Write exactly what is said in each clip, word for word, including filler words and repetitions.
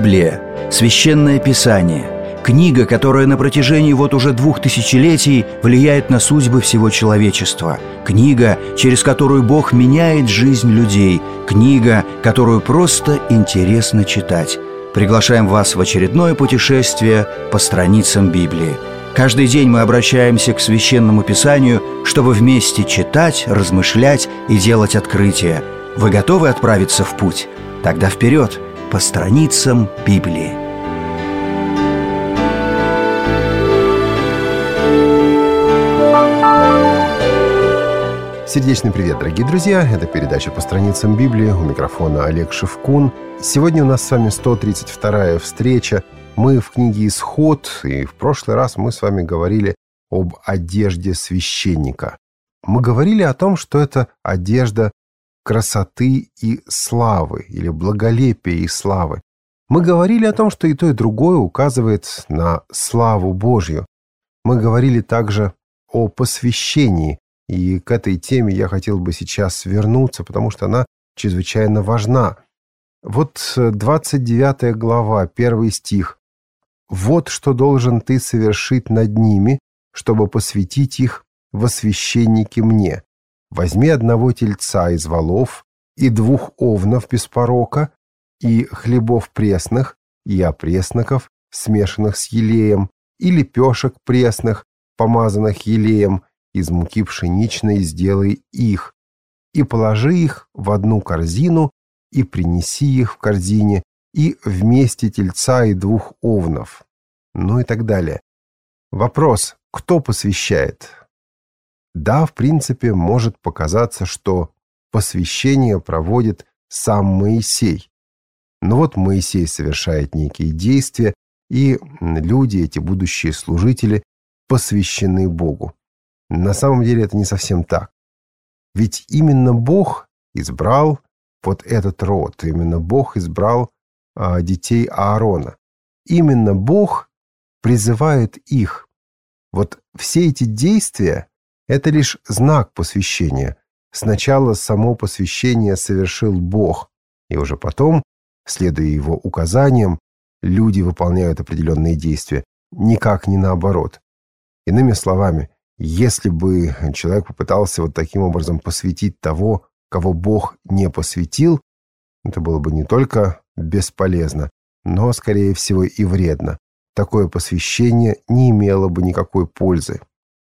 Библия – священное писание, книга, которая на протяжении вот уже двух тысячелетий влияет на судьбы всего человечества, книга, через которую Бог меняет жизнь людей, книга, которую просто интересно читать. Приглашаем вас в очередное путешествие по страницам Библии. Каждый день мы обращаемся к Священному Писанию, чтобы вместе читать, размышлять и делать открытия. Вы готовы отправиться в путь? Тогда вперед, по страницам Библии. Сердечный привет, дорогие друзья! Это передача «По страницам Библии». У микрофона Олег Шевкун. Сегодня у нас с вами сто тридцать вторая встреча. Мы в книге «Исход», и в прошлый раз мы с вами говорили об одежде священника. Мы говорили о том, что это одежда красоты и славы, или благолепия и славы. Мы говорили о том, что и то, и другое указывает на славу Божью. Мы говорили также о посвящении, и к этой теме я хотел бы сейчас вернуться, потому что она чрезвычайно важна. Вот двадцать девятая глава, первый стих. «Вот что должен ты совершить над ними, чтобы посвятить их во священники мне. Возьми одного тельца из волов и двух овнов без порока, и хлебов пресных, и опресноков, смешанных с елеем, и лепешек пресных, помазанных елеем, из муки пшеничной сделай их, и положи их в одну корзину, и принеси их в корзине, и вместе тельца и двух овнов». Ну и так далее. Вопрос: кто посвящает? Да, в принципе, может показаться, что посвящение проводит сам Моисей. Но вот Моисей совершает некие действия, и люди, эти будущие служители, посвящены Богу. На самом деле это не совсем так. Ведь именно Бог избрал вот этот род, именно Бог избрал а, детей Аарона. Именно Бог призывает их. Вот все эти действия – это лишь знак посвящения. Сначала само посвящение совершил Бог, и уже потом, следуя его указаниям, люди выполняют определенные действия, никак не наоборот. Иными словами, если бы человек попытался вот таким образом посвятить того, кого Бог не посвятил, это было бы не только бесполезно, но, скорее всего, и вредно. Такое посвящение не имело бы никакой пользы.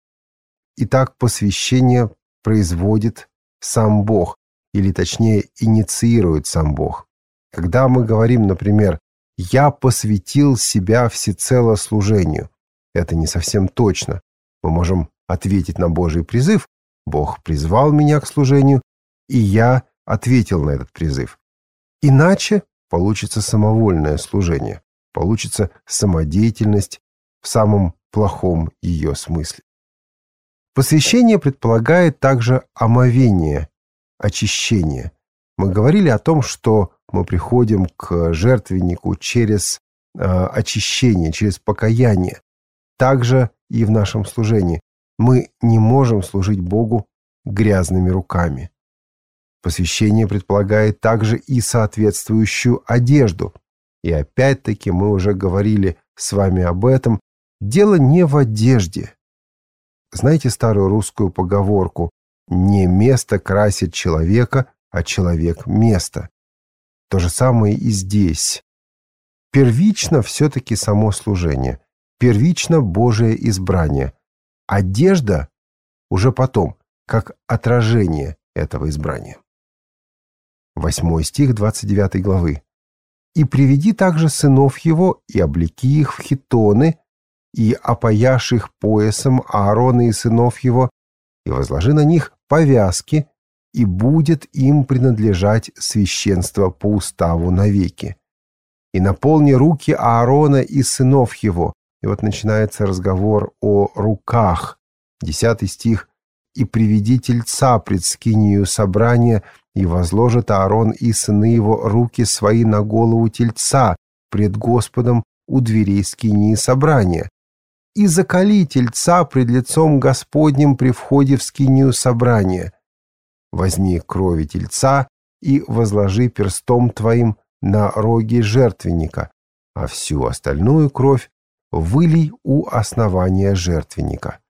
Итак, посвящение производит сам Бог, или точнее инициирует сам Бог. Когда мы говорим, например, «я посвятил себя всецело служению», это не совсем точно. Мы можем ответить на Божий призыв: «Бог призвал меня к служению, и я ответил на этот призыв». Иначе получится самовольное служение, получится самодеятельность в самом плохом ее смысле. Посвящение предполагает также омовение, очищение. Мы говорили о том, что мы приходим к жертвеннику через э, очищение, через покаяние. Также и в нашем служении. Мы не можем служить Богу грязными руками. Посвящение предполагает также и соответствующую одежду. И опять-таки мы уже говорили с вами об этом. Дело не в одежде. Знаете старую русскую поговорку «не место красит человека, а человек место». То же самое и здесь. Первично все-таки само служение. Первично Божие избрание. Одежда уже потом, как отражение этого избрания. Восьмой стих двадцать девятой главы. «И приведи также сынов его, и облеки их в хитоны, и опояшь их поясом Аарона и сынов его, и возложи на них повязки, и будет им принадлежать священство по уставу навеки. И наполни руки Аарона и сынов его». И вот начинается разговор о руках. Десятый стих. «И приведи тельца пред скинию собрания, и возложит Аарон и сыны его руки свои на голову тельца пред Господом у дверей скинии собрания. И заколи тельца пред лицом Господним при входе в скинию собрания. Возьми крови тельца и возложи перстом твоим на роги жертвенника, а всю остальную кровь вылей у основания жертвенника.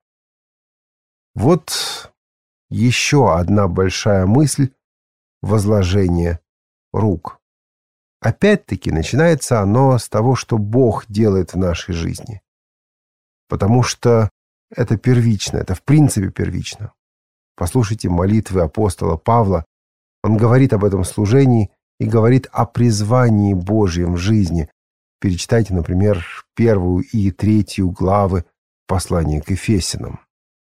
Вот еще одна большая мысль возложения рук. Опять-таки начинается оно с того, что Бог делает в нашей жизни. Потому что это первично, это в принципе первично. Послушайте молитвы апостола Павла. Он говорит об этом служении и говорит о призвании Божьем в жизни. Перечитайте, например, первую и третью главы послания к Ефесянам.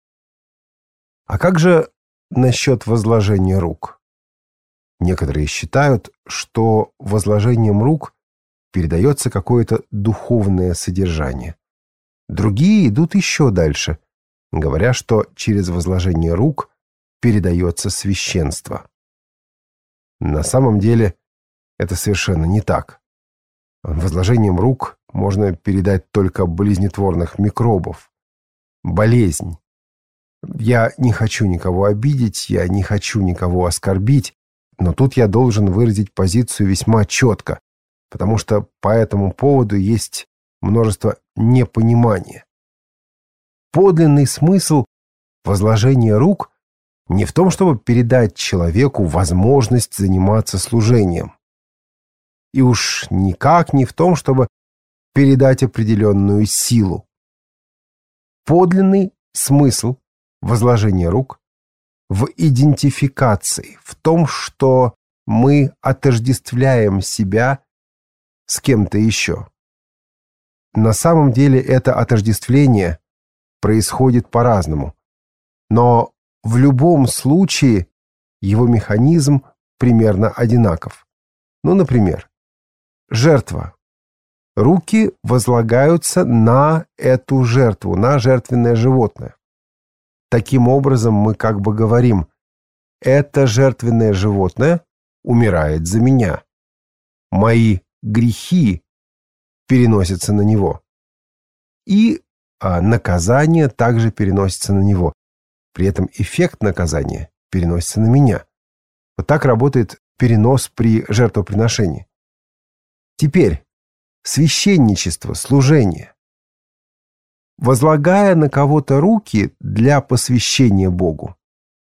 А как же насчет возложения рук? Некоторые считают, что возложением рук передается какое-то духовное содержание. Другие идут еще дальше, говоря, что через возложение рук передается священство. На самом деле это совершенно не так. Возложением рук можно передать только болезнетворных микробов. Болезнь. Я не хочу никого обидеть, я не хочу никого оскорбить, но тут я должен выразить позицию весьма четко, потому что по этому поводу есть множество непонимания. Подлинный смысл возложения рук не в том, чтобы передать человеку возможность заниматься служением. И уж никак не в том, чтобы передать определенную силу. Подлинный смысл возложения рук в идентификации, в том, что мы отождествляем себя с кем-то еще. На самом деле это отождествление происходит по-разному, но в любом случае его механизм примерно одинаков. Ну, например, жертва. Руки возлагаются на эту жертву, на жертвенное животное. Таким образом, мы как бы говорим: это жертвенное животное умирает за меня. Мои грехи переносятся на него. И а, наказание также переносится на него. При этом эффект наказания переносится на меня. Вот так работает перенос при жертвоприношении. Теперь священничество, служение. Возлагая на кого-то руки для посвящения Богу,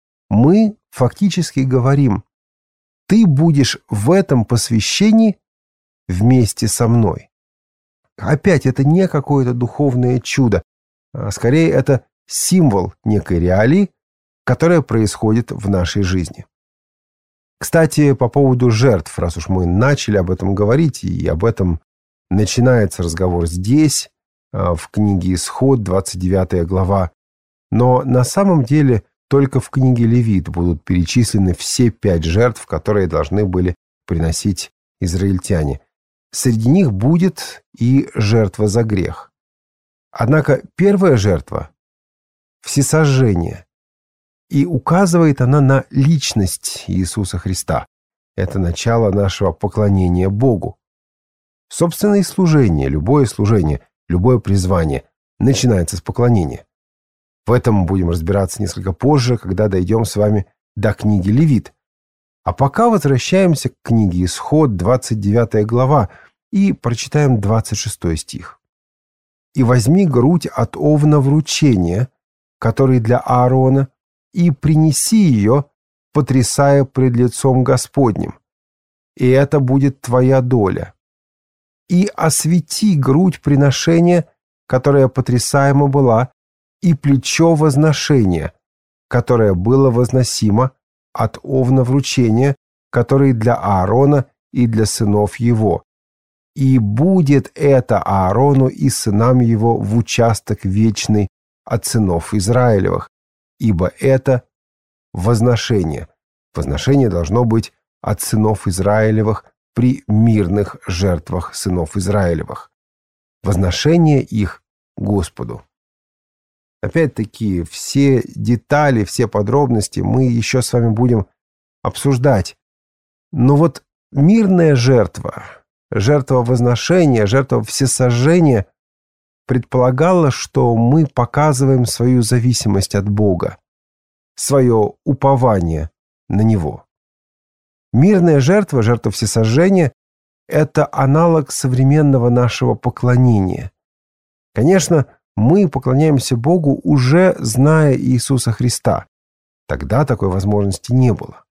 мы фактически говорим: ты будешь в этом посвящении вместе со мной. Опять, это не какое-то духовное чудо, а скорее это символ некой реалии, которая происходит в нашей жизни. Кстати, по поводу жертв, раз уж мы начали об этом говорить, и об этом начинается разговор здесь, в книге Исход, двадцать девятая глава, но на самом деле только в книге Левит будут перечислены все пять жертв, которые должны были приносить израильтяне. Среди них будет и жертва за грех. Однако первая жертва – всесожжение, и указывает она на личность Иисуса Христа. Это начало нашего поклонения Богу. Собственно, и служение, любое служение, любое призвание начинается с поклонения. В этом мы будем разбираться несколько позже, когда дойдем с вами до книги Левит. А пока возвращаемся к книге Исход, двадцать девятая глава, и прочитаем двадцать шестой стих. «И возьми грудь от овна вручения, который для Аарона, и принеси ее, потрясая пред лицом Господним, и это будет твоя доля. И освети грудь приношения, которая потрясаема была, и плечо возношения, которое было возносимо от овна вручения, который для Аарона и для сынов его. И будет это Аарону и сынам его в участок вечный от сынов Израилевых, ибо это возношение. Возношение должно быть от сынов Израилевых при мирных жертвах сынов Израилевых. Возношение их Господу». Опять-таки, все детали, все подробности мы еще с вами будем обсуждать. Но вот мирная жертва, жертва возношения, жертва всесожжения предполагала, что мы показываем свою зависимость от Бога, свое упование на Него. Мирная жертва, жертва всесожжения, это аналог современного нашего поклонения. Конечно, мы поклоняемся Богу, уже зная Иисуса Христа. Тогда такой возможности не было.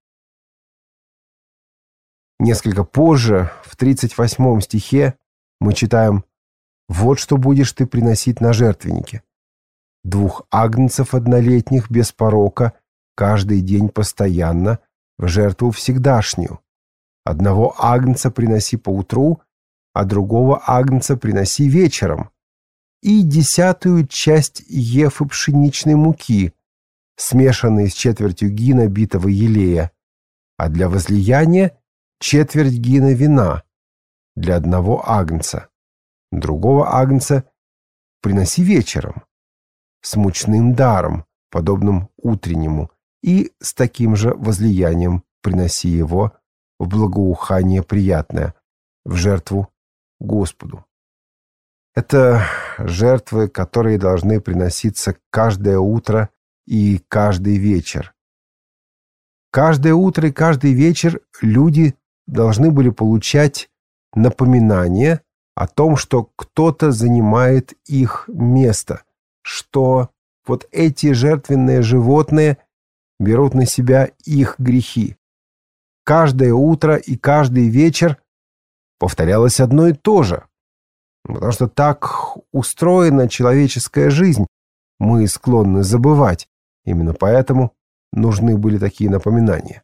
Несколько позже, в тридцать восьмом стихе, мы читаем: «Вот что будешь ты приносить на жертвеннике: двух агнцев однолетних без порока каждый день постоянно в жертву всегдашнюю. Одного агнца приноси поутру, а другого агнца приноси вечером. И десятую часть ефы пшеничной муки, смешанной с четвертью гина битого елея, а для возлияния четверть гина вина для одного агнца. Другого агнца приноси вечером, с мучным даром, подобным утреннему, и с таким же возлиянием приноси его в благоухание приятное, в жертву Господу». Это жертвы, которые должны приноситься каждое утро и каждый вечер. Каждое утро и каждый вечер люди должны были получать напоминание о том, что кто-то занимает их место, что вот эти жертвенные животные берут на себя их грехи. Каждое утро и каждый вечер повторялось одно и то же, потому что так устроена человеческая жизнь, мы склонны забывать. Именно поэтому нужны были такие напоминания.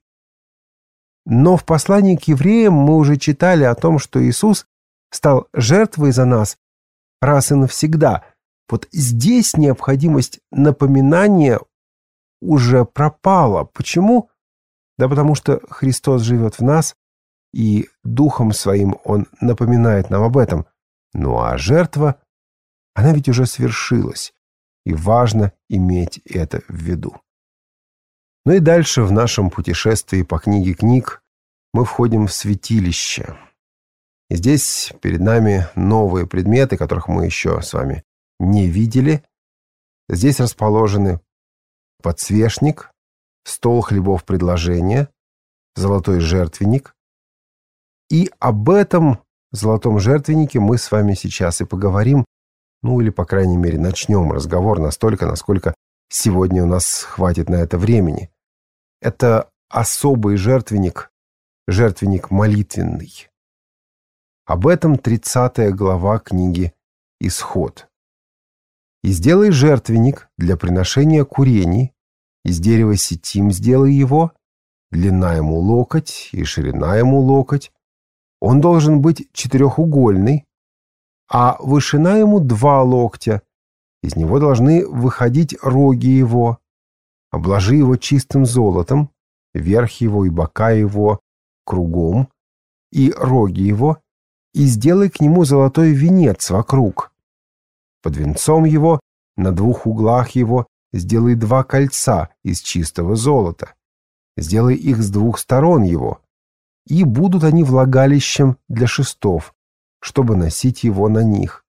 Но в послании к евреям мы уже читали о том, что Иисус стал жертвой за нас раз и навсегда. Вот здесь необходимость напоминания уже пропала. Почему? Да потому что Христос живет в нас, и Духом Своим Он напоминает нам об этом. Ну а жертва, она ведь уже свершилась, и важно иметь это в виду. Ну и дальше в нашем путешествии по книге книг мы входим в святилище. И здесь перед нами новые предметы, которых мы еще с вами не видели. Здесь расположены подсвечник, стол хлебов предложения, золотой жертвенник. И об этом золотом жертвеннике мы с вами сейчас и поговорим, ну или, по крайней мере, начнем разговор настолько, насколько сегодня у нас хватит на это времени. Это особый жертвенник, жертвенник молитвенный. Об этом тридцатая глава книги «Исход». «И сделай жертвенник для приношения курений, из дерева ситим сделай его, длина ему локоть и ширина ему локоть. Он должен быть четырехугольный, а вышина ему два локтя. Из него должны выходить роги его. Обложи его чистым золотом, верх его и бока его кругом, и роги его, и сделай к нему золотой венец вокруг. Под венцом его, на двух углах его, сделай два кольца из чистого золота. Сделай их с двух сторон его, и будут они влагалищем для шестов, чтобы носить его на них.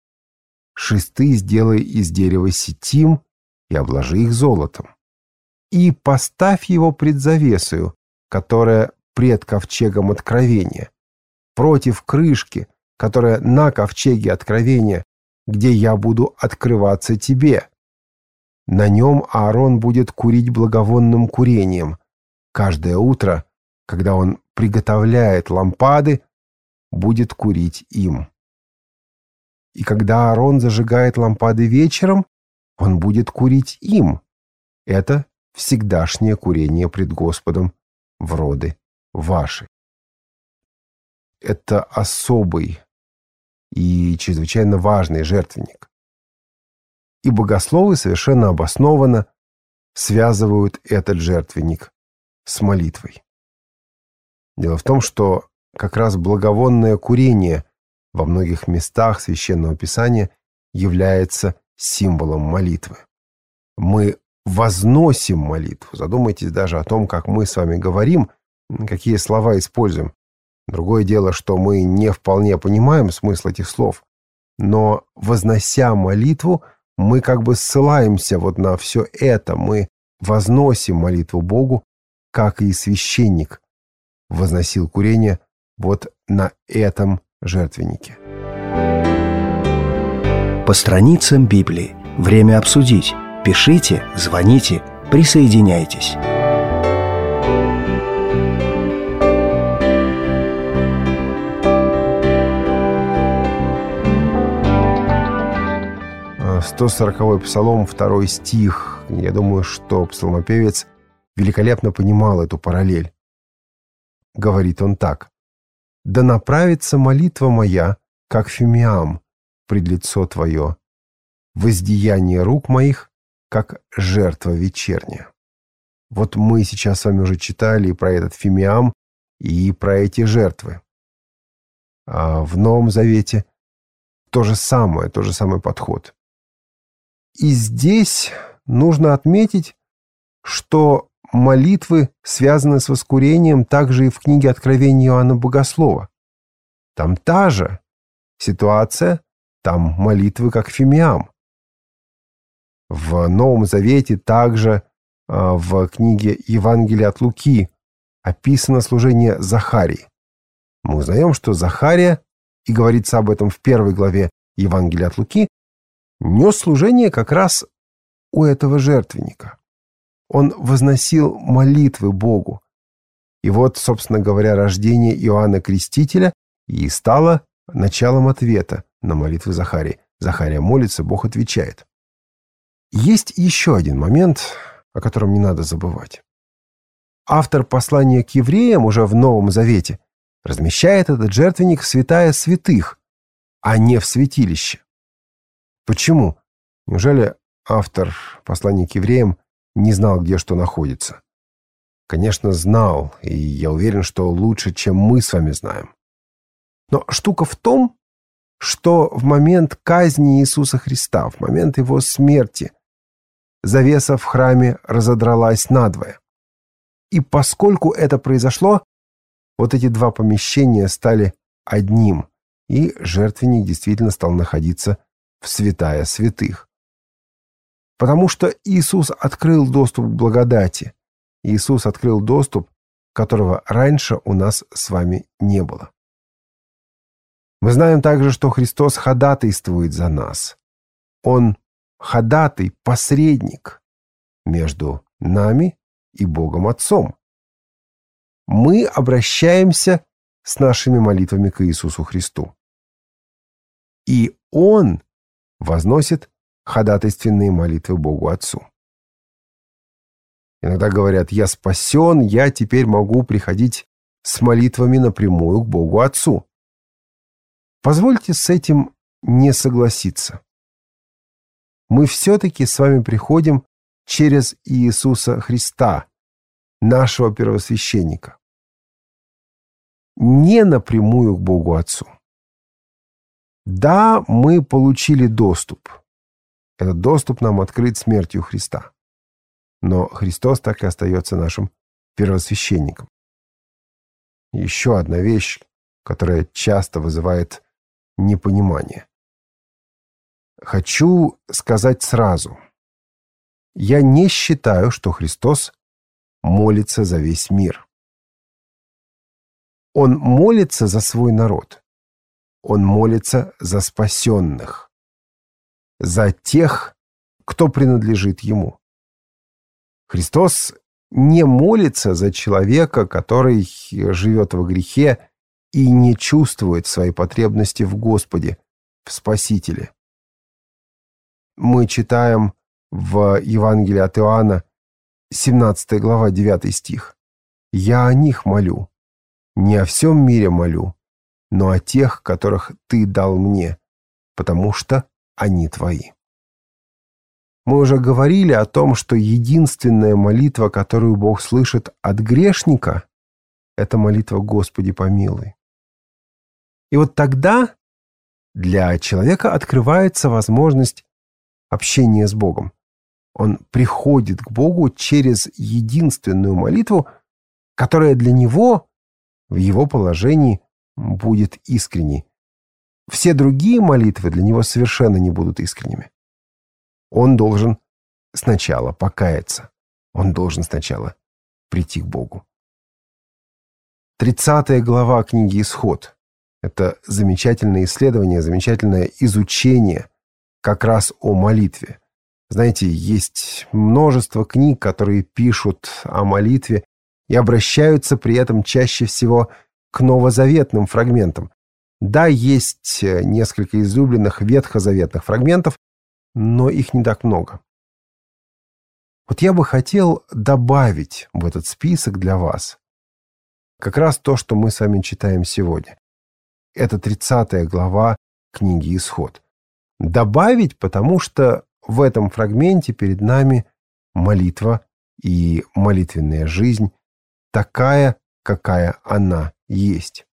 Шесты сделай из дерева ситим и обложи их золотом. И поставь его пред завесою, которая пред ковчегом откровения, против крышки, которая на ковчеге откровения, где я буду открываться тебе. На нем Аарон будет курить благовонным курением. Каждое утро, когда он приготовляет лампады, будет курить им. И когда Аарон зажигает лампады вечером, он будет курить им. Это всегдашнее курение пред Господом в роды ваши». Это особый и чрезвычайно важный жертвенник. И богословы совершенно обоснованно связывают этот жертвенник с молитвой. Дело в том, что как раз благовонное курение во многих местах Священного Писания является символом молитвы. Мы возносим молитву. Задумайтесь даже о том, как мы с вами говорим, какие слова используем. Другое дело, что мы не вполне понимаем смысл этих слов, но, вознося молитву, мы как бы ссылаемся вот на все это, мы возносим молитву Богу, как и священник возносил курение вот на этом жертвеннике. По страницам Библии. Время обсудить. Пишите, звоните, присоединяйтесь. сто сороковой псалом, второй стих. Я думаю, что псалмопевец великолепно понимал эту параллель. Говорит он так: «Да направится молитва моя, как фимиам, пред лицо Твое, воздеяние рук моих, как жертва вечерняя». Вот мы сейчас с вами уже читали и про этот фимиам, и про эти жертвы. А в Новом Завете то же самое, тот же самый подход. И здесь нужно отметить, что молитвы связаны с воскурением также и в книге Откровения Иоанна Богослова. Там та же ситуация, там молитвы как фимиам. В Новом Завете также в книге Евангелия от Луки описано служение Захарии. Мы узнаем, что Захария, и говорится об этом в первой главе Евангелия от Луки, нес служение как раз у этого жертвенника. Он возносил молитвы Богу. И вот, собственно говоря, рождение Иоанна Крестителя и стало началом ответа на молитвы Захарии. Захария молится, Бог отвечает. Есть еще один момент, о котором не надо забывать. Автор послания к евреям уже в Новом Завете размещает этот жертвенник в святая святых, а не в святилище. Почему? Неужели автор послания к евреям не знал, где что находится? Конечно, знал, и я уверен, что лучше, чем мы с вами знаем. Но штука в том, что в момент казни Иисуса Христа, в момент Его смерти, завеса в храме разодралась надвое. И поскольку это произошло, вот эти два помещения стали одним, и жертвенник действительно стал находиться в святая святых. Потому что Иисус открыл доступ к благодати. Иисус открыл доступ, которого раньше у нас с вами не было. Мы знаем также, что Христос ходатайствует за нас. Он ходатай, посредник между нами и Богом Отцом. Мы обращаемся с нашими молитвами к Иисусу Христу. И Он возносит ходатайственные молитвы Богу Отцу. Иногда говорят: «Я спасен, я теперь могу приходить с молитвами напрямую к Богу Отцу». Позвольте с этим не согласиться. Мы все-таки с вами приходим через Иисуса Христа, нашего первосвященника, не напрямую к Богу Отцу. Да, мы получили доступ. Этот доступ нам открыт смертью Христа. Но Христос так и остается нашим первосвященником. Еще одна вещь, которая часто вызывает непонимание. Хочу сказать сразу. Я не считаю, что Христос молится за весь мир. Он молится за свой народ. Он молится за спасенных, за тех, кто принадлежит Ему. Христос не молится за человека, который живет во грехе и не чувствует своей потребности в Господе, в Спасителе. Мы читаем в Евангелии от Иоанна, семнадцатая глава, девятый стих. «Я о них молю, не о всем мире молю, но о тех, которых Ты дал мне, потому что они Твои». Мы уже говорили о том, что единственная молитва, которую Бог слышит от грешника, это молитва «Господи, помилуй». И вот тогда для человека открывается возможность общения с Богом. Он приходит к Богу через единственную молитву, которая для него в его положении будет искренней. Все другие молитвы для него совершенно не будут искренними. Он должен сначала покаяться. Он должен сначала прийти к Богу. тридцатая глава книги «Исход». Это замечательное исследование, замечательное изучение как раз о молитве. Знаете, есть множество книг, которые пишут о молитве и обращаются при этом чаще всего к новозаветным фрагментам. Да, есть несколько излюбленных ветхозаветных фрагментов, но их не так много. Вот я бы хотел добавить в этот список для вас как раз то, что мы с вами читаем сегодня. Это тридцатая глава книги «Исход». Добавить, потому что в этом фрагменте перед нами молитва и молитвенная жизнь такая, какая она есть.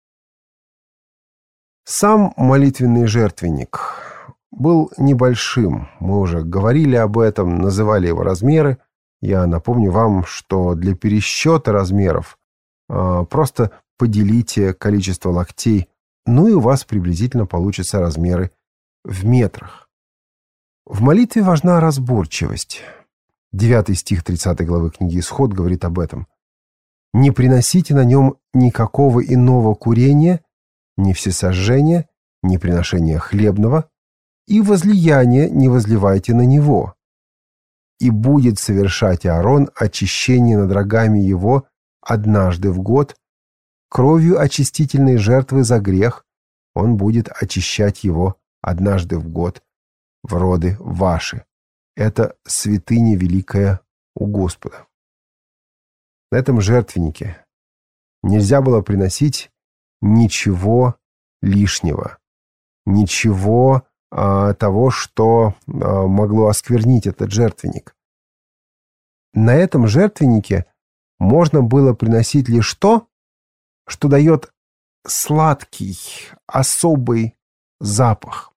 Сам молитвенный жертвенник был небольшим. Мы уже говорили об этом, называли его размеры. Я напомню вам, что для пересчета размеров э, просто поделите количество локтей, ну и у вас приблизительно получатся размеры в метрах. В молитве важна разборчивость. Девятый стих тридцатой главы книги «Исход» говорит об этом. «Не приносите на нем никакого иного курения, ни всесожжения, ни приношения хлебного, и возлияния не возливайте на него. И будет совершать Аарон очищение над рогами его однажды в год, кровью очистительной жертвы за грех он будет очищать его однажды в год в роды ваши. Это святыня великая у Господа». На этом жертвеннике нельзя было приносить ничего лишнего, ничего а, того, что а, могло осквернить этот жертвенник. На этом жертвеннике можно было приносить лишь то, что дает сладкий, особый запах.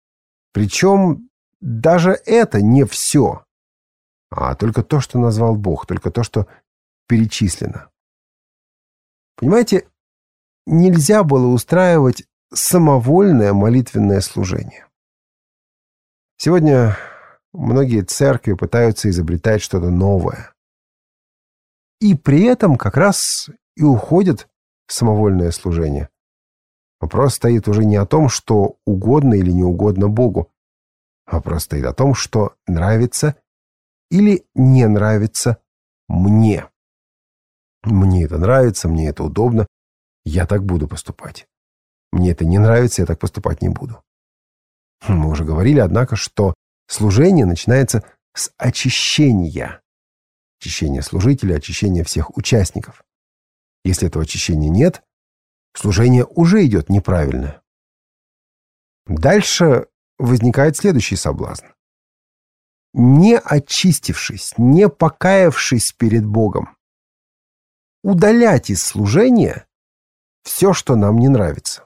Причем даже это не все, а только то, что назвал Бог, только то, что перечислено. Понимаете, нельзя было устраивать самовольное молитвенное служение. Сегодня многие церкви пытаются изобретать что-то новое. И при этом как раз и уходят в самовольное служение. Вопрос стоит уже не о том, что угодно или не угодно Богу. Вопрос стоит о том, что нравится или не нравится мне. Мне это нравится, мне это удобно, я так буду поступать. Мне это не нравится, я так поступать не буду. Мы уже говорили, однако, что служение начинается с очищения. Очищения служителя, очищения всех участников. Если этого очищения нет, служение уже идет неправильно. Дальше возникает следующий соблазн. Не очистившись, не покаявшись перед Богом, удалять из служения все, что нам не нравится.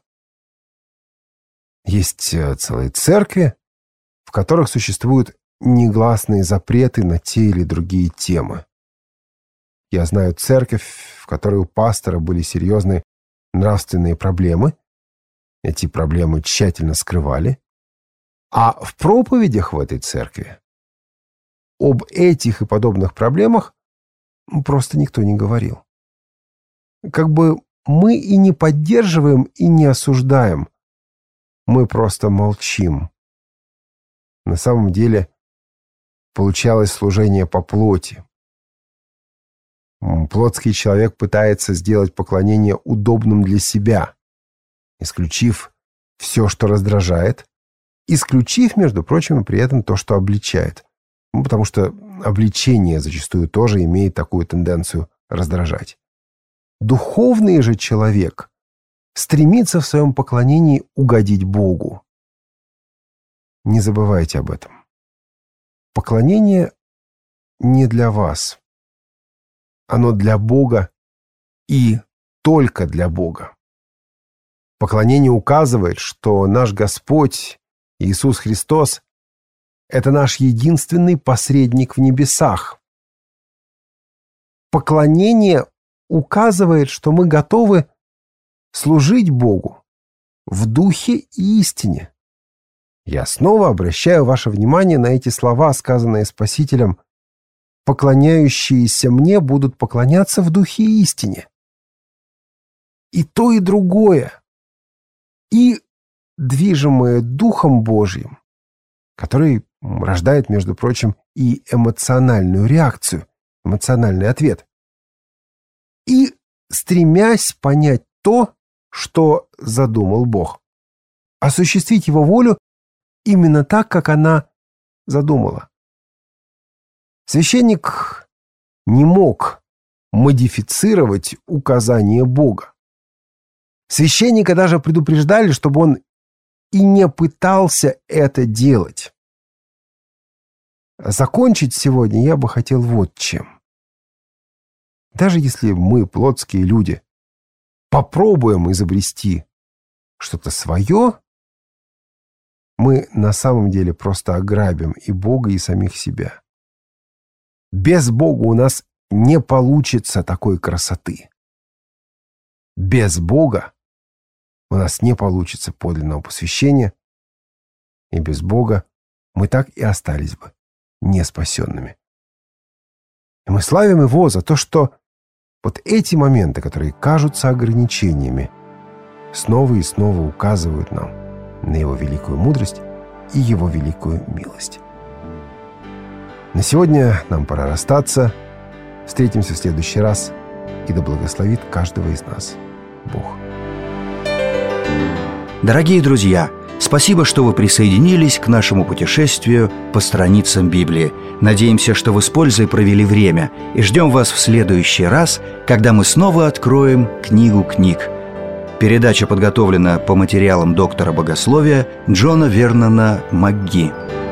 Есть целые церкви, в которых существуют негласные запреты на те или другие темы. Я знаю церковь, в которой у пастора были серьезные нравственные проблемы. Эти проблемы тщательно скрывали. А в проповедях в этой церкви об этих и подобных проблемах просто никто не говорил. Как бы мы и не поддерживаем, и не осуждаем. Мы просто молчим. На самом деле получалось служение по плоти. Плотский человек пытается сделать поклонение удобным для себя, исключив все, что раздражает, исключив, между прочим, при этом то, что обличает. Ну, потому что обличение зачастую тоже имеет такую тенденцию раздражать. Духовный же человек стремится в своем поклонении угодить Богу. Не забывайте об этом. Поклонение не для вас. Оно для Бога и только для Бога. Поклонение указывает, что наш Господь Иисус Христос – это наш единственный посредник в небесах. Поклонение указывает, что мы готовы служить Богу в духе и истине. Я снова обращаю ваше внимание на эти слова, сказанные Спасителем: «Поклоняющиеся мне будут поклоняться в духе и истине». И то, и другое и движимые Духом Божьим, который рождает, между прочим, и эмоциональную реакцию, эмоциональный ответ, и стремясь понять то, что задумал Бог, осуществить Его волю именно так, как она задумала. Священник не мог модифицировать указания Бога. Священника даже предупреждали, чтобы он и не пытался это делать. Закончить сегодня я бы хотел вот чем. Даже если мы, плотские люди, попробуем изобрести что-то свое, мы на самом деле просто ограбим и Бога, и самих себя. Без Бога у нас не получится такой красоты. Без Бога у нас не получится подлинного посвящения, и без Бога мы так и остались бы неспасенными. И мы славим Его за то, что вот эти моменты, которые кажутся ограничениями, снова и снова указывают нам на Его великую мудрость и Его великую милость. На сегодня нам пора расстаться. Встретимся в следующий раз, и да благословит каждого из нас Бог. Дорогие друзья, спасибо, что вы присоединились к нашему путешествию по страницам Библии. Надеемся, что вы с пользой провели время, и ждем вас в следующий раз, когда мы снова откроем книгу книг. Передача подготовлена по материалам доктора богословия Джона Вернона МакГи.